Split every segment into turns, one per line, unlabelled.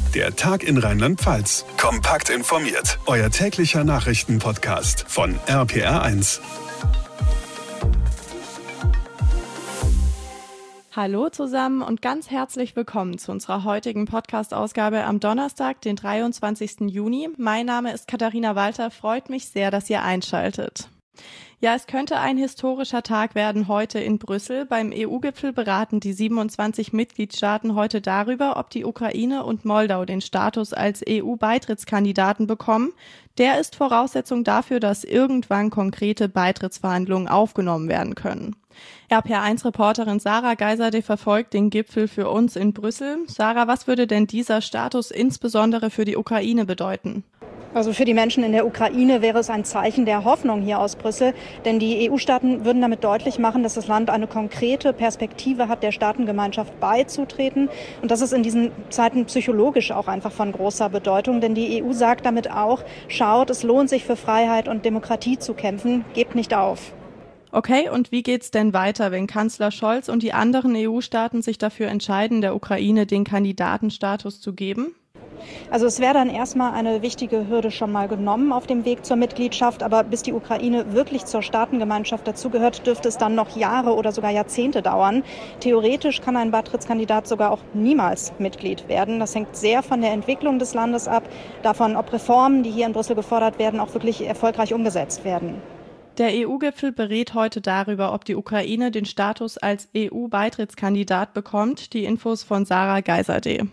Der Tag in Rheinland-Pfalz. Kompakt informiert. Euer täglicher Nachrichtenpodcast von RPR1.
Hallo zusammen und ganz herzlich willkommen zu unserer heutigen Podcast-Ausgabe am Donnerstag, den 23. Juni. Mein Name ist Katharina Walter. Freut mich sehr, dass ihr einschaltet. Ja, es könnte ein historischer Tag werden heute in Brüssel. Beim EU-Gipfel beraten die 27 Mitgliedstaaten heute darüber, ob die Ukraine und Moldau den Status als EU-Beitrittskandidaten bekommen. Der ist Voraussetzung dafür, dass irgendwann konkrete Beitrittsverhandlungen aufgenommen werden können. RPR1-Reporterin Sarah Geiserde verfolgt den Gipfel für uns in Brüssel. Sarah, was würde denn dieser Status insbesondere für die Ukraine bedeuten?
Also für die Menschen in der Ukraine wäre es ein Zeichen der Hoffnung hier aus Brüssel, denn die EU-Staaten würden damit deutlich machen, dass das Land eine konkrete Perspektive hat, der Staatengemeinschaft beizutreten. Und das ist in diesen Zeiten psychologisch auch einfach von großer Bedeutung, denn die EU sagt damit auch, schaut, es lohnt sich für Freiheit und Demokratie zu kämpfen, gebt nicht auf.
Okay, und wie geht's denn weiter, wenn Kanzler Scholz und die anderen EU-Staaten sich dafür entscheiden, der Ukraine den Kandidatenstatus zu geben?
Also es wäre dann erstmal eine wichtige Hürde schon mal genommen auf dem Weg zur Mitgliedschaft, aber bis die Ukraine wirklich zur Staatengemeinschaft dazugehört, dürfte es dann noch Jahre oder sogar Jahrzehnte dauern. Theoretisch kann ein Beitrittskandidat sogar auch niemals Mitglied werden. Das hängt sehr von der Entwicklung des Landes ab, davon, ob Reformen, die hier in Brüssel gefordert werden, auch wirklich erfolgreich umgesetzt werden.
Der EU-Gipfel berät heute darüber, ob die Ukraine den Status als EU-Beitrittskandidat bekommt. Die Infos von Sarah Geiserde.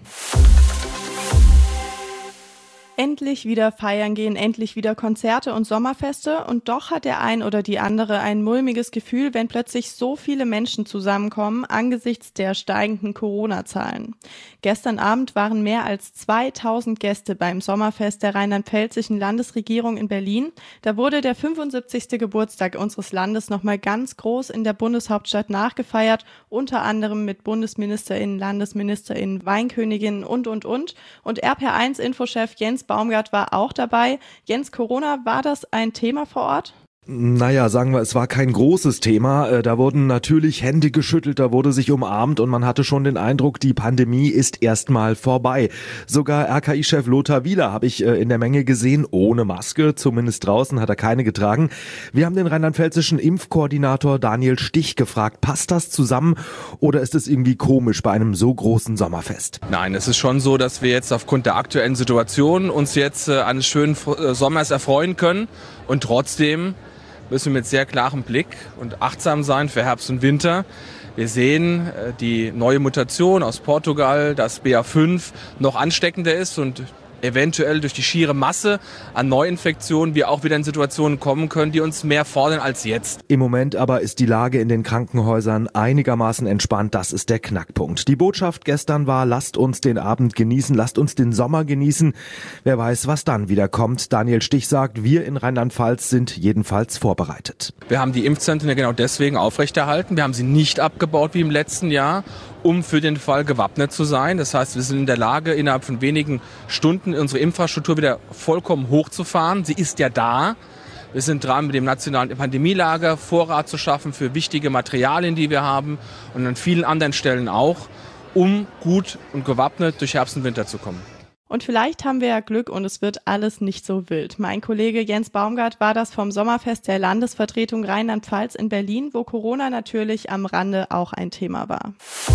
Endlich wieder feiern gehen, endlich wieder Konzerte und Sommerfeste und doch hat der ein oder die andere ein mulmiges Gefühl, wenn plötzlich so viele Menschen zusammenkommen angesichts der steigenden Corona-Zahlen. Gestern Abend waren mehr als 2000 Gäste beim Sommerfest der rheinland-pfälzischen Landesregierung in Berlin. Da wurde der 75. Geburtstag unseres Landes nochmal ganz groß in der Bundeshauptstadt nachgefeiert, unter anderem mit BundesministerInnen, LandesministerInnen, Weinköniginnen und. Und RPR1-Infochef Jens Baumgart war auch dabei. Jens, Corona, war das ein Thema vor Ort?
Naja, sagen wir, es war kein großes Thema. Da wurden natürlich Hände geschüttelt, da wurde sich umarmt und man hatte schon den Eindruck, die Pandemie ist erstmal vorbei. Sogar RKI-Chef Lothar Wieler habe ich in der Menge gesehen, ohne Maske, zumindest draußen hat er keine getragen. Wir haben den rheinland-pfälzischen Impfkoordinator Daniel Stich gefragt, passt das zusammen oder ist es irgendwie komisch bei einem so großen Sommerfest?
Nein, es ist schon so, dass wir jetzt aufgrund der aktuellen Situation uns jetzt eines schönen Sommers erfreuen können und trotzdem müssen wir mit sehr klarem Blick und achtsam sein für Herbst und Winter. Wir sehen die neue Mutation aus Portugal, dass BA5 noch ansteckender ist und eventuell durch die schiere Masse an Neuinfektionen wir auch wieder in Situationen kommen können, die uns mehr fordern als jetzt.
Im Moment aber ist die Lage in den Krankenhäusern einigermaßen entspannt. Das ist der Knackpunkt. Die Botschaft gestern war, lasst uns den Abend genießen, lasst uns den Sommer genießen. Wer weiß, was dann wieder kommt. Daniel Stich sagt, wir in Rheinland-Pfalz sind jedenfalls vorbereitet.
Wir haben die Impfzentren ja genau deswegen aufrechterhalten. Wir haben sie nicht abgebaut wie im letzten Jahr, um für den Fall gewappnet zu sein. Das heißt, wir sind in der Lage, innerhalb von wenigen Stunden unsere Infrastruktur wieder vollkommen hochzufahren. Sie ist ja da. Wir sind dran, mit dem nationalen Pandemielager Vorrat zu schaffen für wichtige Materialien, die wir haben und an vielen anderen Stellen auch, um gut und gewappnet durch Herbst und Winter zu kommen.
Und vielleicht haben wir ja Glück und es wird alles nicht so wild. Mein Kollege Jens Baumgart war das vom Sommerfest der Landesvertretung Rheinland-Pfalz in Berlin, wo Corona natürlich am Rande auch ein Thema war.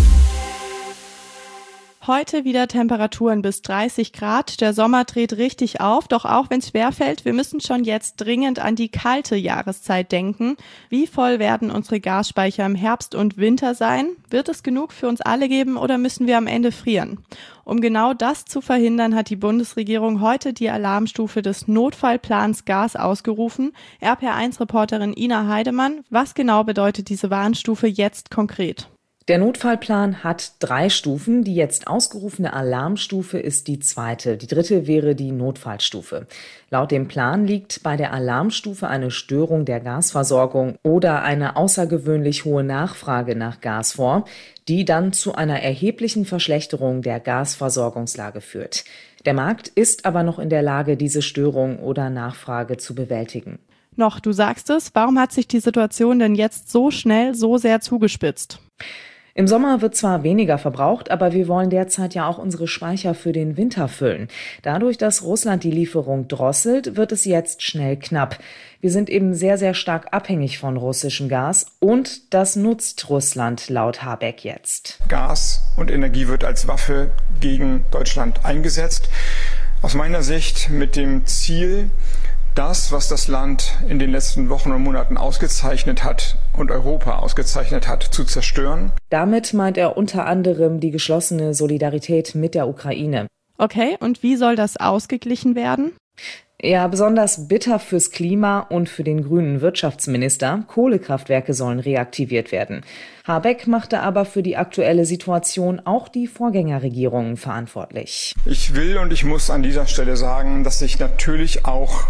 Heute wieder Temperaturen bis 30 Grad. Der Sommer dreht richtig auf, doch auch wenn es schwerfällt, wir müssen schon jetzt dringend an die kalte Jahreszeit denken. Wie voll werden unsere Gasspeicher im Herbst und Winter sein? Wird es genug für uns alle geben oder müssen wir am Ende frieren? Um genau das zu verhindern, hat die Bundesregierung heute die Alarmstufe des Notfallplans Gas ausgerufen. RPR1-Reporterin Ina Heidemann, was genau bedeutet diese Warnstufe jetzt konkret?
Der Notfallplan hat 3 Stufen. Die jetzt ausgerufene Alarmstufe ist die 2. Die 3. wäre die Notfallstufe. Laut dem Plan liegt bei der Alarmstufe eine Störung der Gasversorgung oder eine außergewöhnlich hohe Nachfrage nach Gas vor, die dann zu einer erheblichen Verschlechterung der Gasversorgungslage führt. Der Markt ist aber noch in der Lage, diese Störung oder Nachfrage zu bewältigen.
Noch, du sagst es, warum hat sich die Situation denn jetzt so schnell, so sehr zugespitzt?
Im Sommer wird zwar weniger verbraucht, aber wir wollen derzeit ja auch unsere Speicher für den Winter füllen. Dadurch, dass Russland die Lieferung drosselt, wird es jetzt schnell knapp. Wir sind eben sehr, sehr stark abhängig von russischem Gas und das nutzt Russland laut Habeck jetzt.
Gas und Energie wird als Waffe gegen Deutschland eingesetzt. Aus meiner Sicht mit dem Ziel, das, was das Land in den letzten Wochen und Monaten ausgezeichnet hat und Europa ausgezeichnet hat, zu zerstören.
Damit meint er unter anderem die geschlossene Solidarität mit der Ukraine.
Okay, und wie soll das ausgeglichen werden?
Ja, besonders bitter fürs Klima und für den grünen Wirtschaftsminister. Kohlekraftwerke sollen reaktiviert werden. Habeck machte aber für die aktuelle Situation auch die Vorgängerregierungen verantwortlich.
Ich will und ich muss an dieser Stelle sagen, dass ich natürlich auch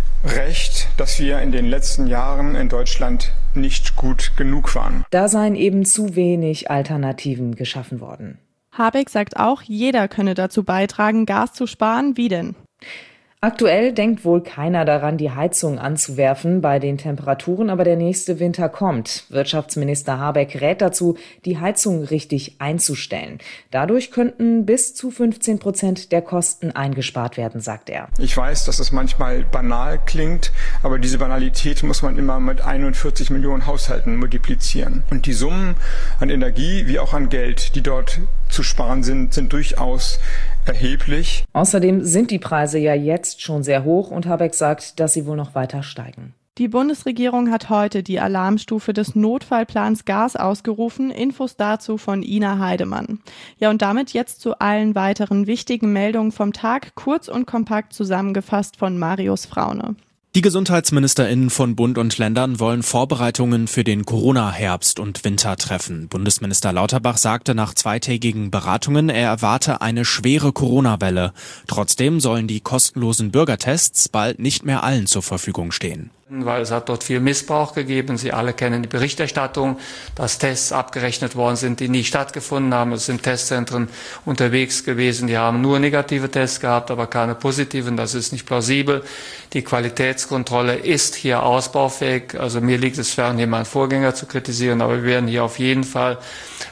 recht, dass wir in den letzten Jahren in Deutschland nicht gut genug waren.
Da seien eben zu wenig Alternativen geschaffen worden.
Habeck sagt auch, jeder könne dazu beitragen, Gas zu sparen. Wie denn?
Aktuell denkt wohl keiner daran, die Heizung anzuwerfen bei den Temperaturen, aber der nächste Winter kommt. Wirtschaftsminister Habeck rät dazu, die Heizung richtig einzustellen. Dadurch könnten bis zu 15% der Kosten eingespart werden, sagt er.
Ich weiß, dass es manchmal banal klingt, aber diese Banalität muss man immer mit 41 Millionen Haushalten multiplizieren. Und die Summen an Energie wie auch an Geld, die dort zu sparen sind durchaus erheblich.
Außerdem sind die Preise ja jetzt schon sehr hoch und Habeck sagt, dass sie wohl noch weiter steigen.
Die Bundesregierung hat heute die Alarmstufe des Notfallplans Gas ausgerufen. Infos dazu von Ina Heidemann. Ja, und damit jetzt zu allen weiteren wichtigen Meldungen vom Tag, kurz und kompakt zusammengefasst von Marius Fraune.
Die GesundheitsministerInnen von Bund und Ländern wollen Vorbereitungen für den Corona-Herbst und Winter treffen. Bundesminister Lauterbach sagte nach zweitägigen Beratungen, er erwarte eine schwere Corona-Welle. Trotzdem sollen die kostenlosen Bürgertests bald nicht mehr allen zur Verfügung stehen.
Weil es hat dort viel Missbrauch gegeben. Sie alle kennen die Berichterstattung, dass Tests abgerechnet worden sind, die nie stattgefunden haben. Es sind Testzentren unterwegs gewesen, die haben nur negative Tests gehabt, aber keine positiven. Das ist nicht plausibel. Die Qualitätskontrolle ist hier ausbaufähig. Also mir liegt es fern, hier meinen Vorgänger zu kritisieren, aber wir werden hier auf jeden Fall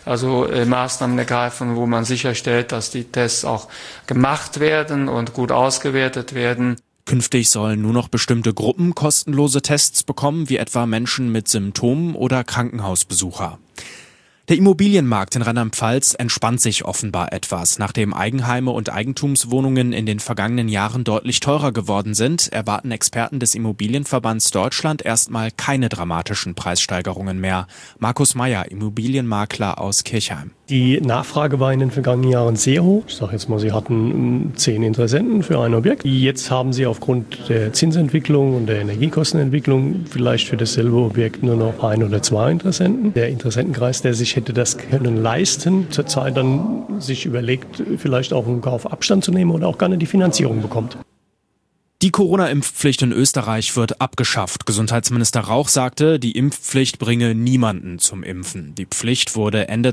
Maßnahmen ergreifen, wo man sicherstellt, dass die Tests auch gemacht werden und gut ausgewertet werden.
Künftig sollen nur noch bestimmte Gruppen kostenlose Tests bekommen, wie etwa Menschen mit Symptomen oder Krankenhausbesucher. Der Immobilienmarkt in Rheinland-Pfalz entspannt sich offenbar etwas. Nachdem Eigenheime und Eigentumswohnungen in den vergangenen Jahren deutlich teurer geworden sind, erwarten Experten des Immobilienverbands Deutschland erstmal keine dramatischen Preissteigerungen mehr. Markus Meyer, Immobilienmakler aus Kirchheim.
Die Nachfrage war in den vergangenen Jahren sehr hoch. Ich sage jetzt mal, sie hatten 10 Interessenten für ein Objekt. Jetzt haben sie aufgrund der Zinsentwicklung und der Energiekostenentwicklung vielleicht für dasselbe Objekt nur noch 1 oder 2 Interessenten. Der Interessentenkreis, der sich hätte das können leisten, zurzeit dann sich überlegt, vielleicht auch einen Kaufabstand zu nehmen oder auch gar nicht die Finanzierung bekommt.
Die Corona-Impfpflicht in Österreich wird abgeschafft. Gesundheitsminister Rauch sagte, die Impfpflicht bringe niemanden zum Impfen. Die Pflicht wurde Ende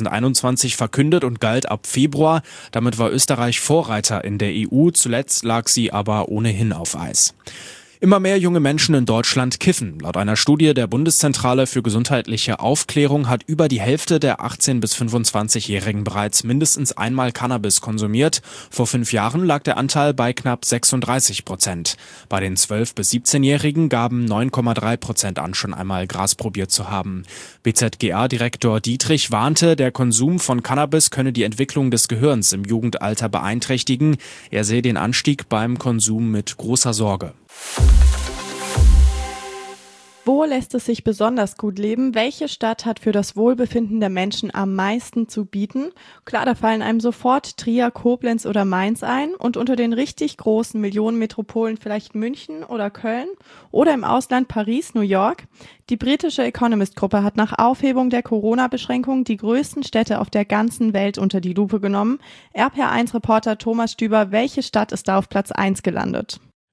2021 verkündet und galt ab Februar. Damit war Österreich Vorreiter in der EU. Zuletzt lag sie aber ohnehin auf Eis. Immer mehr junge Menschen in Deutschland kiffen. Laut einer Studie der Bundeszentrale für gesundheitliche Aufklärung hat über die Hälfte der 18- bis 25-Jährigen bereits mindestens einmal Cannabis konsumiert. Vor 5 Jahren lag der Anteil bei knapp 36%. Bei den 12- bis 17-Jährigen gaben 9,3% an, schon einmal Gras probiert zu haben. BZGA-Direktor Dietrich warnte, der Konsum von Cannabis könne die Entwicklung des Gehirns im Jugendalter beeinträchtigen. Er sehe den Anstieg beim Konsum mit großer Sorge.
Wo lässt es sich besonders gut leben? Welche Stadt hat für das Wohlbefinden der Menschen am meisten zu bieten? Klar, da fallen einem sofort Trier, Koblenz oder Mainz ein und unter den richtig großen Millionenmetropolen vielleicht München oder Köln oder im Ausland Paris, New York. Die britische Economist-Gruppe hat nach Aufhebung der Corona-Beschränkungen die größten Städte auf der ganzen Welt unter die Lupe genommen. RPR1-Reporter Thomas Stüber, welche Stadt ist da auf Platz 1 gelandet?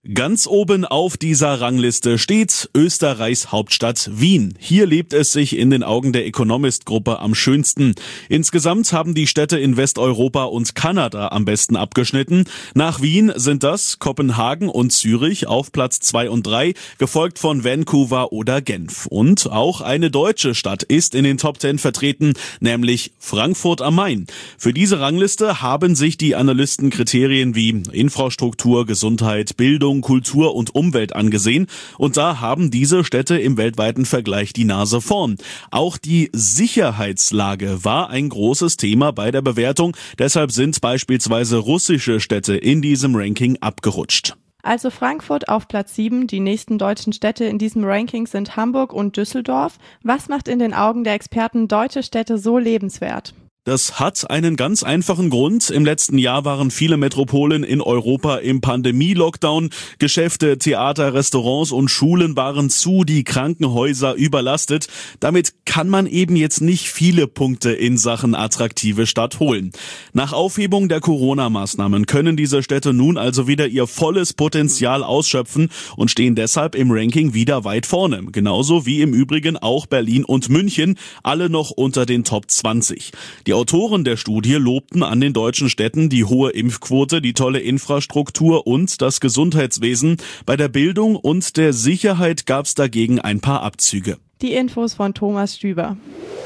Ganz oben auf dieser Rangliste steht Österreichs Hauptstadt Wien. Hier lebt es sich in den Augen der Economist-Gruppe am schönsten. Insgesamt haben die Städte in Westeuropa und Kanada am besten abgeschnitten. Nach Wien sind das Kopenhagen und Zürich auf Platz 2 und 3, gefolgt von Vancouver oder Genf. Und auch eine deutsche Stadt ist in den Top 10 vertreten, nämlich Frankfurt am Main. Für diese Rangliste haben sich die Analysten Kriterien wie Infrastruktur, Gesundheit, Bildung, Kultur und Umwelt angesehen und da haben diese Städte im weltweiten Vergleich die Nase vorn. Auch die Sicherheitslage war ein großes Thema bei der Bewertung, deshalb sind beispielsweise russische Städte in diesem Ranking abgerutscht.
Also Frankfurt auf Platz 7, die nächsten deutschen Städte in diesem Ranking sind Hamburg und Düsseldorf. Was macht in den Augen der Experten deutsche Städte so lebenswert?
Das hat einen ganz einfachen Grund. Im letzten Jahr waren viele Metropolen in Europa im Pandemie-Lockdown. Geschäfte, Theater, Restaurants und Schulen waren zu, die Krankenhäuser überlastet. Damit kann man eben jetzt nicht viele Punkte in Sachen attraktive Stadt holen. Nach Aufhebung der Corona-Maßnahmen können diese Städte nun also wieder ihr volles Potenzial ausschöpfen und stehen deshalb im Ranking wieder weit vorne. Genauso wie im Übrigen auch Berlin und München, alle noch unter den Top 20. Die Autoren der Studie lobten an den deutschen Städten die hohe Impfquote, die tolle Infrastruktur und das Gesundheitswesen. Bei der Bildung und der Sicherheit gab es dagegen ein paar Abzüge.
Die Infos von Thomas Stüber.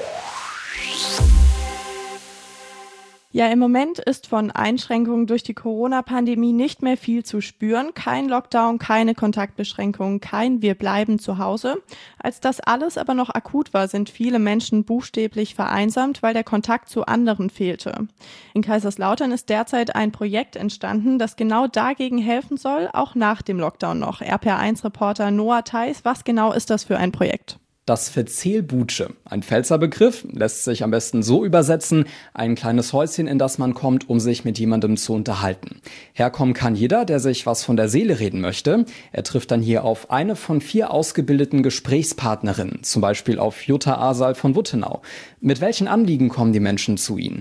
Ja, im Moment ist von Einschränkungen durch die Corona-Pandemie nicht mehr viel zu spüren. Kein Lockdown, keine Kontaktbeschränkungen, kein Wir bleiben zu Hause. Als das alles aber noch akut war, sind viele Menschen buchstäblich vereinsamt, weil der Kontakt zu anderen fehlte. In Kaiserslautern ist derzeit ein Projekt entstanden, das genau dagegen helfen soll, auch nach dem Lockdown noch. RPR1-Reporter Noah Theis, was genau ist das für ein Projekt?
Das Verzehlbutsche, ein Pfälzer Begriff, lässt sich am besten so übersetzen, ein kleines Häuschen, in das man kommt, um sich mit jemandem zu unterhalten. Herkommen kann jeder, der sich was von der Seele reden möchte. Er trifft dann hier auf eine von 4 ausgebildeten Gesprächspartnerinnen, zum Beispiel auf Jutta Asal von Wuttenau. Mit welchen Anliegen kommen die Menschen zu Ihnen?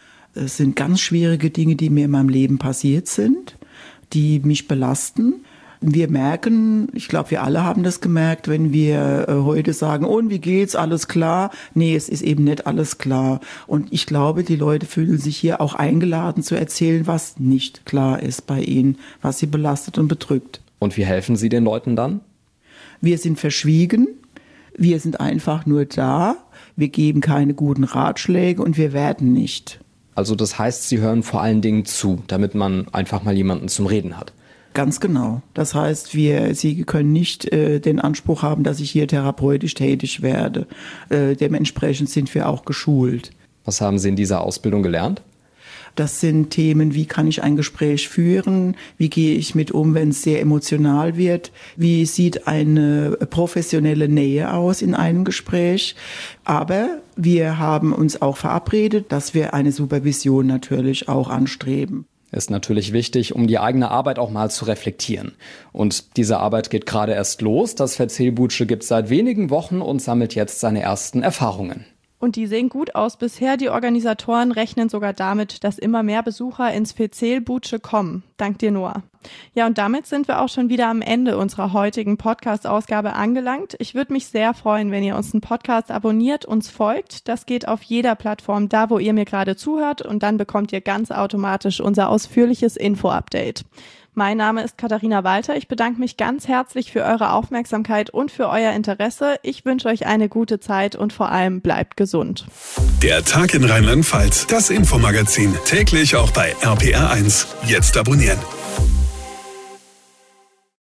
Es sind ganz schwierige Dinge, die mir in meinem Leben passiert sind, die mich belasten. Wir merken, ich glaube, wir alle haben das gemerkt, wenn wir heute sagen, und wie geht's, alles klar? Nee, es ist eben nicht alles klar. Und ich glaube, die Leute fühlen sich hier auch eingeladen zu erzählen, was nicht klar ist bei ihnen, was sie belastet und bedrückt.
Und wie helfen Sie den Leuten dann?
Wir sind verschwiegen, wir sind einfach nur da, wir geben keine guten Ratschläge und wir werden nicht.
Also das heißt, Sie hören vor allen Dingen zu, damit man einfach mal jemanden zum Reden hat.
Ganz genau. Das heißt, Sie können nicht den Anspruch haben, dass ich hier therapeutisch tätig werde. Dementsprechend sind wir auch geschult.
Was haben Sie in dieser Ausbildung gelernt?
Das sind Themen, wie kann ich ein Gespräch führen? Wie gehe ich mit um, wenn es sehr emotional wird? Wie sieht eine professionelle Nähe aus in einem Gespräch? Aber wir haben uns auch verabredet, dass wir eine Supervision natürlich auch anstreben.
Ist natürlich wichtig, um die eigene Arbeit auch mal zu reflektieren. Und diese Arbeit geht gerade erst los. Das Verzehlbutsche gibt es seit wenigen Wochen und sammelt jetzt seine ersten Erfahrungen.
Und die sehen gut aus bisher. Die Organisatoren rechnen sogar damit, dass immer mehr Besucher ins Verzehlbutsche kommen. Dank dir, Noah. Ja, und damit sind wir auch schon wieder am Ende unserer heutigen Podcast-Ausgabe angelangt. Ich würde mich sehr freuen, wenn ihr unseren Podcast abonniert, uns folgt. Das geht auf jeder Plattform, da wo ihr mir gerade zuhört. Und dann bekommt ihr ganz automatisch unser ausführliches Info-Update. Mein Name ist Katharina Walter. Ich bedanke mich ganz herzlich für eure Aufmerksamkeit und für euer Interesse. Ich wünsche euch eine gute Zeit und vor allem bleibt gesund.
Der Tag in Rheinland-Pfalz, das Infomagazin, täglich auch bei RPR1. Jetzt abonnieren.